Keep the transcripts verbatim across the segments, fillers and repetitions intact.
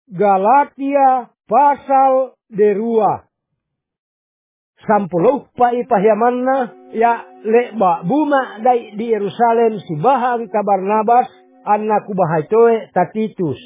Galatia pasal derua. Sampuluh pa ipahyamanna ya leba buma dai di Yerusalem si bahang ta Barnabas anna kubahatoe ta Titus.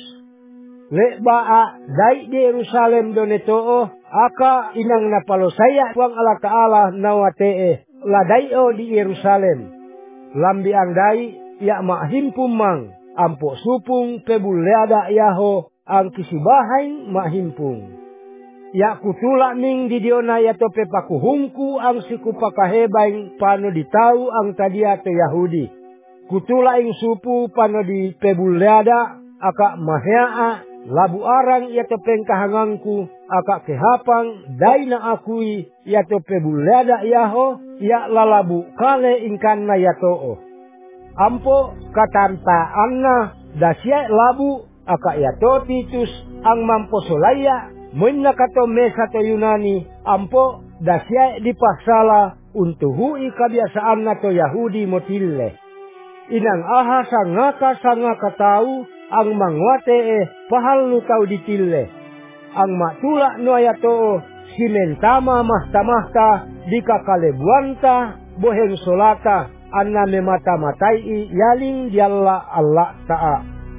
Leba a dai di Yerusalem donetoo aka inang napalosaya puang Allah Ta'ala nawatee ladaio di Yerusalem. Lambi ang dai ya mahimpum mang ampo supung pebuleada yaho ang kisibahay mahimpung. Ya kutula ming di diona ya tope pakuhungku ang sikupakahebay pano ditau ang tadia to Yahudi. Kutula ing supu pano di pebuleada aka mahea labu arang ya topeng kahangangku aka kehapang dai na akui ya tope buleada yaho ya lalabu kale ingkan na ya too. Ampo katanta anna dasya labu aka ya to Titus ang mamposolaya Muna kato mesa to Yunani, ampo dasya dipasala untuhui kebiasaan na to Yahudi motille. Inang aha sangaka sangaka tau ang mangwate eh pahal lu tau ditille. Ang matula no ayato simentama mahta-mahta dikakalebuanta boheng solata anna memata-matai yaling dialla Allah ta'a.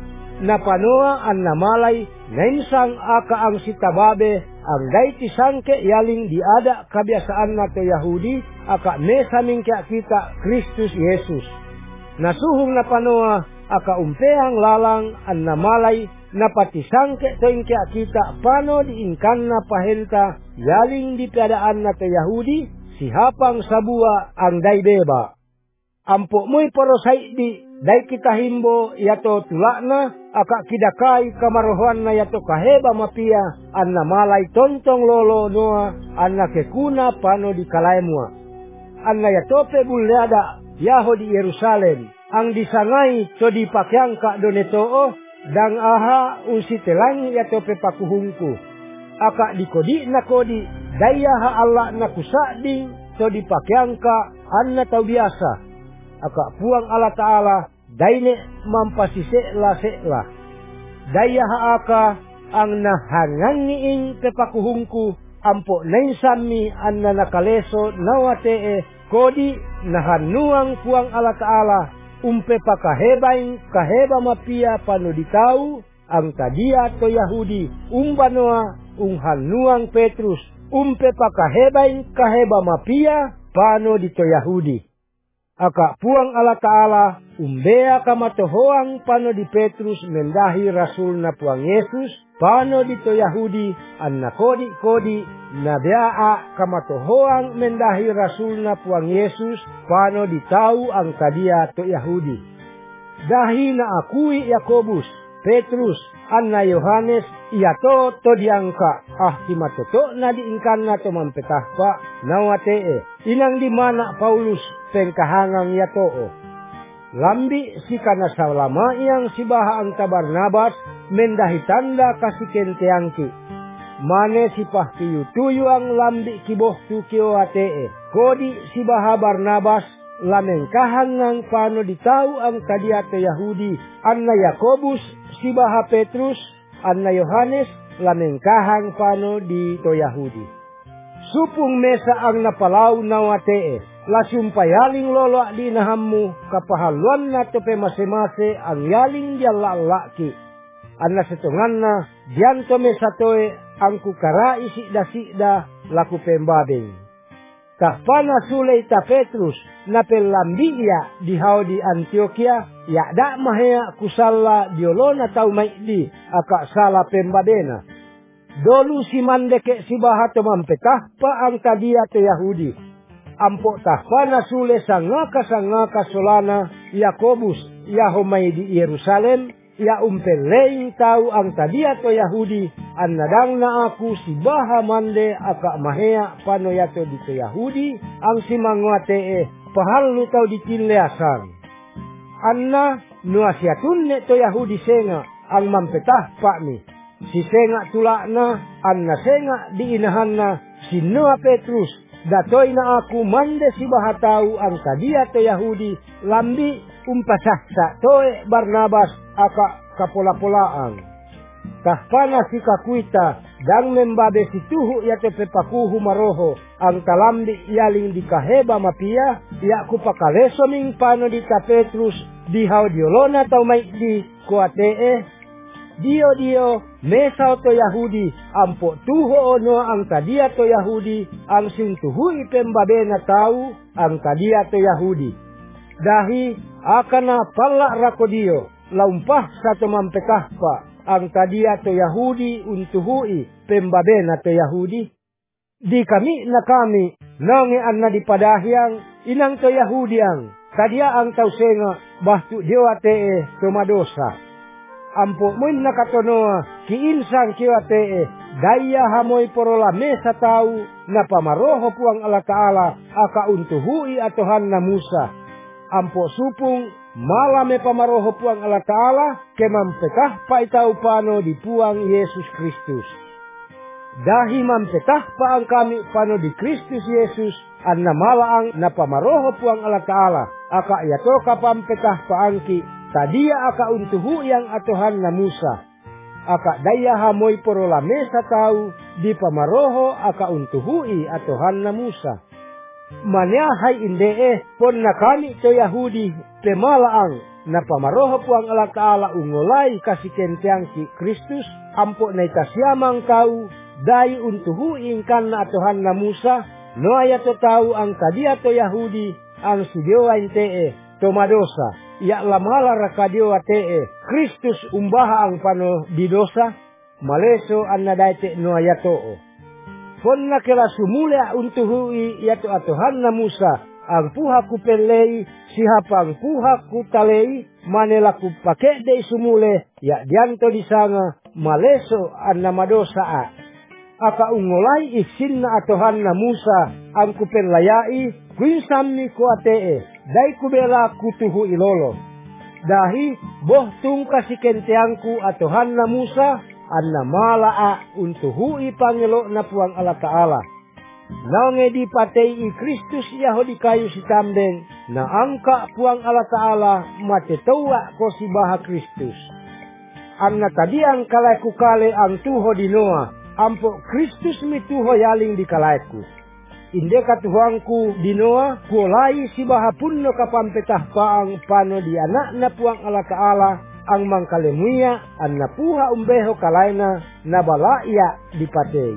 Napanoa an namalay nainsang aka ang sitababe ang gaiti sangke yaling diada kabiasaan na to Yahudi aka mesaming kya kita Kristus Yesus. Nasuhong napanoa aka umpeang lalang an namalay napati sangke to kya kita pano diingkan na pahenta yaling di piadaan na to Yahudi sihapang sabua ang daibeba. Ampo mo'y porosay di dai kita himbo yato tulakna aka kidakai kamarohan na yato kaheba mapia anna malay tontong lolo noa anna kekuna pano di kalaemua. Anna yato pe buleada yaho di Yerusalem ang disangai to di pakyangka donetoo dang aha usi telangi yato pe pakuhungku. Aka dikodi na kodi daya ha Allah na kusading to di pakyangka anna tau biasa. Aka puang Allah Ta'ala daine mampasisela sela. Daya haaka ang nahangangiing pepakuhungku ampo nainsami anna nakaleso nawatee kodi nahanuang puang Allah Ta'ala umpe pakahebay kaheba mapia panuditau ang tadia to Yahudi umbanoa unghanuang Petrus umpe pakahebay kaheba mapia pano dito Yahudi. Aka puang Allah Ta'ala umbea kamatohoang pano di Petrus mendahi rasul na puang Yesus pano dito Yahudi anna kodi-kodi na bea kamatohoang mendahi rasul na puang Yesus pano ditau ang tadia to Yahudi. Dahi na akui Yakobus, Petrus, anna Yohanes iato to diangka ah himatoto na diingkan na to mampetah pa nawatee inang di mana Paulus pengkahangang yatoo. Lambi si kana salama yang sibaha ang Barnabas mendahi tanda kasikenteangki. Mane si pahtuyu-tuyu ang lambi kiboh tukio atee. Kodi sibaha Barnabas lamengkahangang pano ditau ang kadiato Yahudi. Anna Yakobus sibaha Petrus anna Yohanes lamengkahang pano di to Yahudi. Supung mesa ang napalaw nawatee. Lasumpayaling lolo di nahammu kapahaluan na to pe mase-mase ang yaling diala laki. Anna setungan na diyan to mesatoe ang kukara isida-sida laku pembabing. Kahpana sulay ta Petrus na pelambiya di hao di Antioquia ya da mahea kusala diolona tau maidi aka sala pembabena. Dolu si mandeke si bahato mampetah pa ang tadia to Yahudi. Ampo tahpana sule sangaka sangaka solana Yakobus ya homay di Yerusalem ya umpeleing tau ang tadia to Yahudi annadang na aku si baha mande aka mahea pano yato dito Yahudi ang simangwate eh pahal lu tau ditinleasan. Anna nuasyatun ne to Yahudi senga ang mampetah pa ni. Si senga tulakna anna senga diinahanna si Noa Petrus datoy na aku mande si bahatau ang tadia to Yahudi lambi umpasahsa toe Barnabas aka kapola-polaang. Kahpana si kakuita dang membabe si tuhu ya tepepakuhu maroho ang talambi yaling di kaheba mapia ya kupakaleso ming pano di ta Petrus di haudiolona tau may di kuatee dio dio mesao to Yahudi ampo tuho ono ang tadia to Yahudi ang sintuhui pembabe na tau ang tadia to Yahudi dahi akana pala rakodio laumpah sa tumampekah pa ang tadia to Yahudi untuhui pembabe na to Yahudi. Di kami na kami nangian na dipadahyang inang to Yahudi ang tadia ang tausenga bahtu diwatee tumadosa. Ampo mun nakatonoa kiinsang kiwatee daya hamoy porola mesa tau na pamaroho puang ala Ta'ala aka untuhui atohan na Musa. Ampo supung malame pamaroho puang ala Ta'ala kemampekah pa itau pano di puang Yesus Kristus. Dahi mampekah pa ang kami pano di Kristus Yesus an namalaang na pamaroho puang ala Ta'ala aka yato kapampekah pa angki tadia aka untuhu yang atohan na Musa. Aka daya hamoy porola mesa tau di pamaroho aka untuhui atohan na Musa. Manyahay indee pon na kami to Yahudi pemalaang na pamaroho puang ala Ta'ala ungolay kasikentiang ki Kristus ampo na itasyamang tau dayi untuhuing kan na atohan na Musa no ayato tau ang tadia to Yahudi ang sidiowain tee tomadosa ya lamala rakadiowa tee Kristus umbaha ang pano di dosa maleso an nadaite no ayatoo. Pon na kila sumula untuhui yato atohan na Musa ang puha ku pelei sihapang puha ku talei manela ku pake de sumule ya dianto disanga maleso an namadosa a aka ungolay iksin na atohan na Musa ang ku pelayai kuinsamni ku atee dai ku bela kutuhu ilolo dahi boh tung kasikenteangku atohan na Musa anna malaa untuhui pangelo na puang ala Ta'ala. Nange di patei i Kristus Yahudi kayu si tambeng na angka puang ala Ta'ala matetawa ko si baha Kristus. Anna tadiang kalaiku kale ang tuho di Noa ampo Kristus mi tuho yaling di kalaiku. Inde katuhangku di Noa kuolai si baha punno kapampetah paang pano di anak na puang ala Ta'ala ang mangkalemuya an napuha umbeho kalaina na balaya dipatei.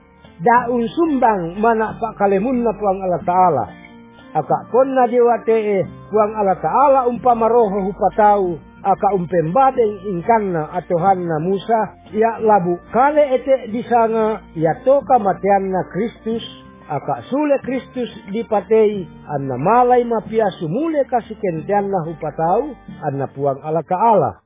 Daun sumbang mana pak kalemun na puang ala Ta'ala. Aka kon na diwatee puang ala Ta'ala umpama roho hupatau aka umpembadeng ingkanna atohan na Musa ya labu kale ete disanga ya toka matean na Kristus aka sule Kristus dipatei an namalay mapia sumule kasikentian na hupatau an napuang ala Ta'ala.